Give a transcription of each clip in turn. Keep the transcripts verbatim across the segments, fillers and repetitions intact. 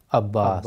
Abbas.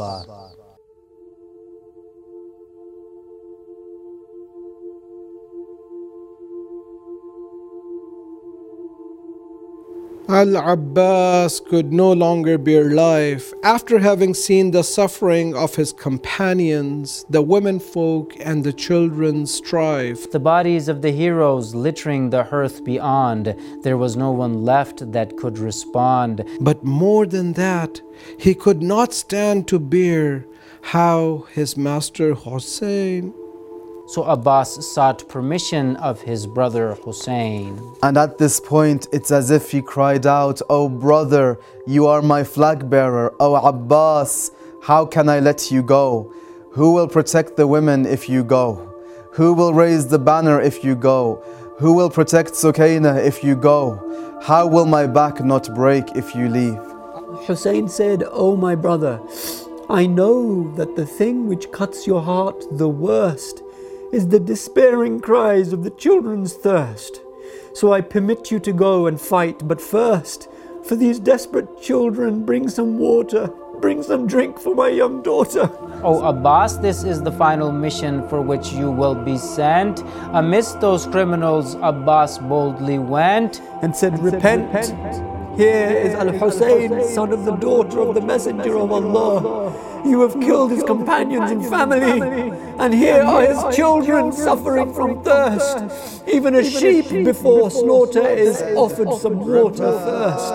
Al-Abbas could no longer bear life after having seen the suffering of his companions, the womenfolk and the children strive. The bodies of the heroes littering the hearth beyond, there was no one left that could respond. But more than that, he could not stand to bear how his master Hussein. So Abbas sought permission of his brother Hussein. And at this point, it's as if he cried out, "Oh brother, you are my flag bearer. Oh Abbas, how can I let you go? Who will protect the women if you go? Who will raise the banner if you go? Who will protect Sukaina if you go? How will my back not break if you leave?" Hussein said, "Oh my brother, I know that the thing which cuts your heart the worst is the despairing cries of the children's thirst. So I permit you to go and fight, but first, for these desperate children, bring some water, bring some drink for my young daughter." O Abbas, this is the final mission for which you will be sent. Amidst those criminals, Abbas boldly went and said, "Repent. Here is Al-Hussein, son of the daughter of the Messenger of Allah. You have killed his companions and family, and here are his children suffering from thirst. Even a sheep before slaughter is offered some water first."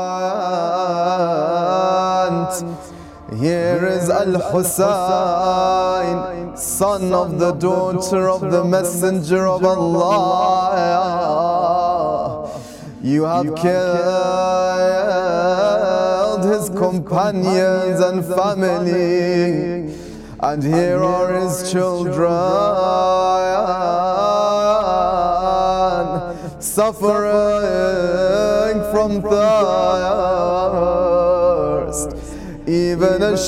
Here is Al-Hussein, son of the daughter of the Messenger of Allah. You have killed his companions and family, and here are his children suffering from thirst. Even a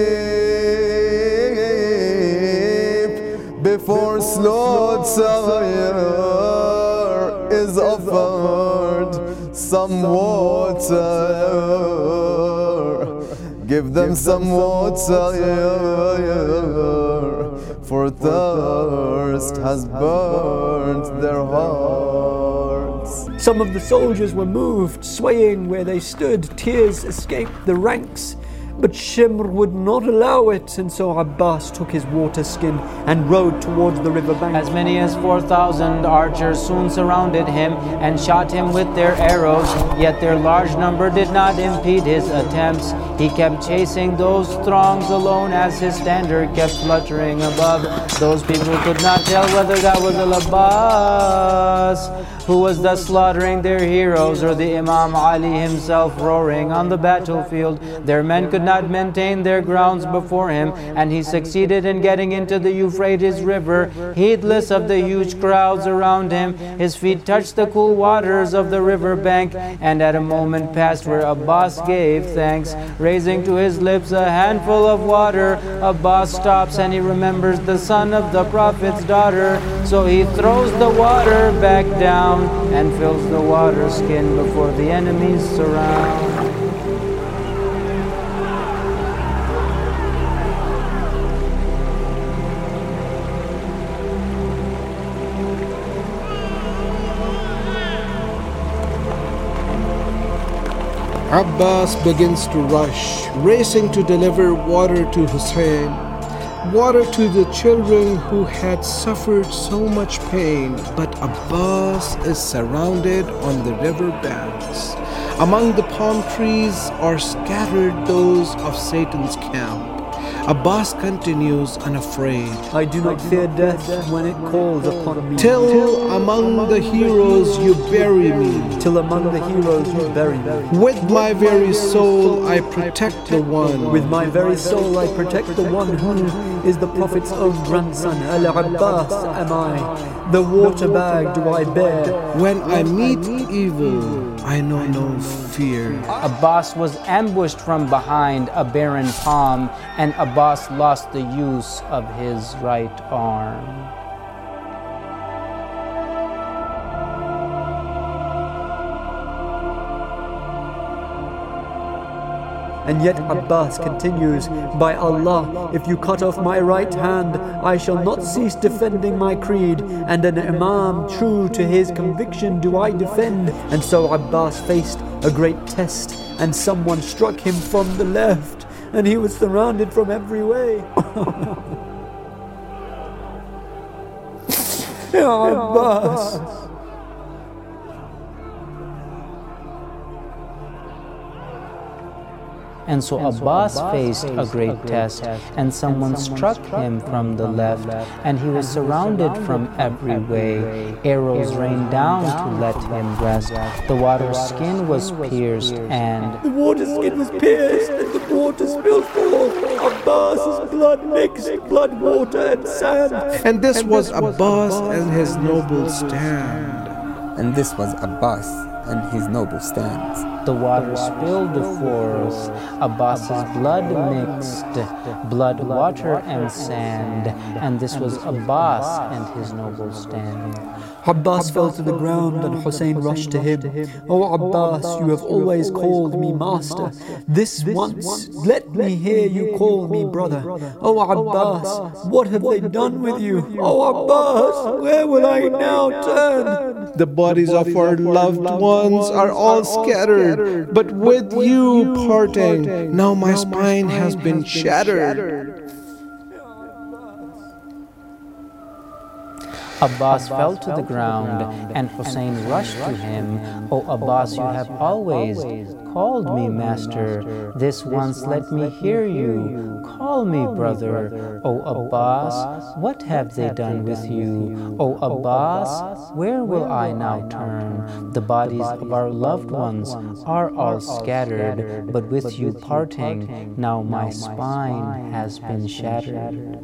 sheep before slaughter is offered some water. Give them some water, for thirst has burnt their hearts. Some of the soldiers were moved, swaying where they stood. Tears escaped the ranks, but Shimr would not allow it, and so Abbas took his water skin and rode towards the riverbank. As many as four thousand archers soon surrounded him and shot him with their arrows, yet their large number did not impede his attempts. He kept chasing those throngs alone as his standard kept fluttering above. Those people could not tell whether that was Al-Abbas who was thus slaughtering their heroes, or the Imam Ali himself roaring on the battlefield. Their men could not maintain their grounds before him, and he succeeded in getting into the Euphrates River, heedless of the huge crowds around him. His feet touched the cool waters of the river bank, and at a moment passed where Abbas gave thanks. Raising to his lips a handful of water, Abbas stops and he remembers the son of the Prophet's daughter. So he throws the water back down and fills the water skin before the enemies surround. Abbas begins to rush, racing to deliver water to Hussein, water to the children who had suffered so much pain. But Abbas is surrounded on the river banks. Among the palm trees are scattered those of Satan's camp. Abbas continues unafraid. "I do not fear death when it calls upon me. Till among the heroes you bury me. Till among the heroes you bury me. With my very soul I protect the one. With my very soul I protect the one who is the Prophet's own grandson. Al-Abbas am I. The water bag do I bear. When I meet evil, I know no fear." Abbas was ambushed from behind a barren palm, and Abbas lost the use of his right arm. And yet Abbas continues, by Allah, if you cut off my right hand, I shall not cease defending my creed, and an Imam true to his conviction do I defend. And so Abbas faced a great test, and someone struck him from the left, and he was surrounded from every way. Ya Abbas. And so Abbas faced a great test, and someone struck him from the left, and he was surrounded from every way. Arrows rained down to let him rest. The water skin was pierced, and the water skin was pierced, and the water spilled forth. Abbas's blood mixed blood, water, and sand. And this was Abbas and his noble stand. And this was Abbas and his noble stands. The water spilled forth. Abbas's blood mixed blood, water, and sand. And this was Abbas and his noble stand. Abbas fell to the ground, and Hussein rushed to him. O Abbas, you have always called me master. This once, let me hear you call me brother. O Abbas, what have they done with you? O Abbas, where will I now turn? The bodies of our loved ones are all scattered, but with you parting, now my spine has been shattered. Abbas fell to the ground, and Hussein rushed to him. O Abbas, you have always called me master. This once let me hear you call me brother. O Abbas, what have they done with you? O Abbas, where will I now turn? The bodies of our loved ones are all scattered, but with you parting, now my spine has been shattered.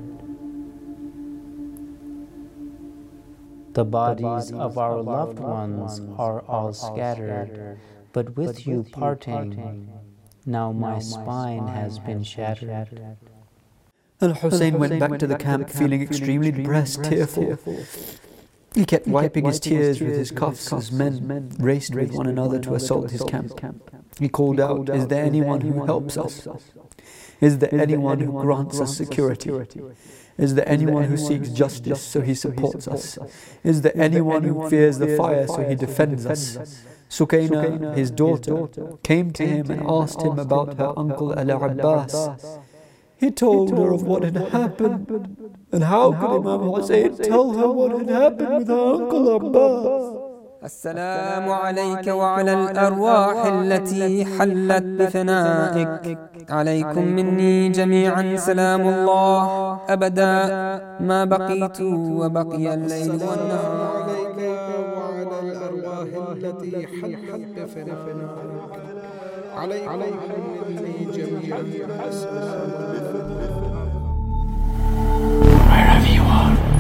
The bodies of our loved ones are all scattered, but with you parting, now my spine has been shattered. Al-Hussein went back to the camp feeling extremely depressed, tearful. He kept wiping his tears with his cuffs as men raced with one another to assault his camp. He called out, "Is there anyone who helps us? Is there anyone who grants us security? Is there anyone who seeks justice so he supports us? Is there anyone who fears the fire so he defends us?" Sukaina, his daughter, came to him and asked him about her uncle Al-Abbas. He told her of what had happened, and how could Imam Hussein tell her what had happened with her uncle Abbas? السلام عليك وعلى الأرواح التي حلت بفنائك عليكم مني جميعا سلام الله أبدا ما بقيت وبقي الليل والنهار عليك وعلى الأرواح التي حلت بفنائك عليكم مني جميعا السلام. Wherever you are.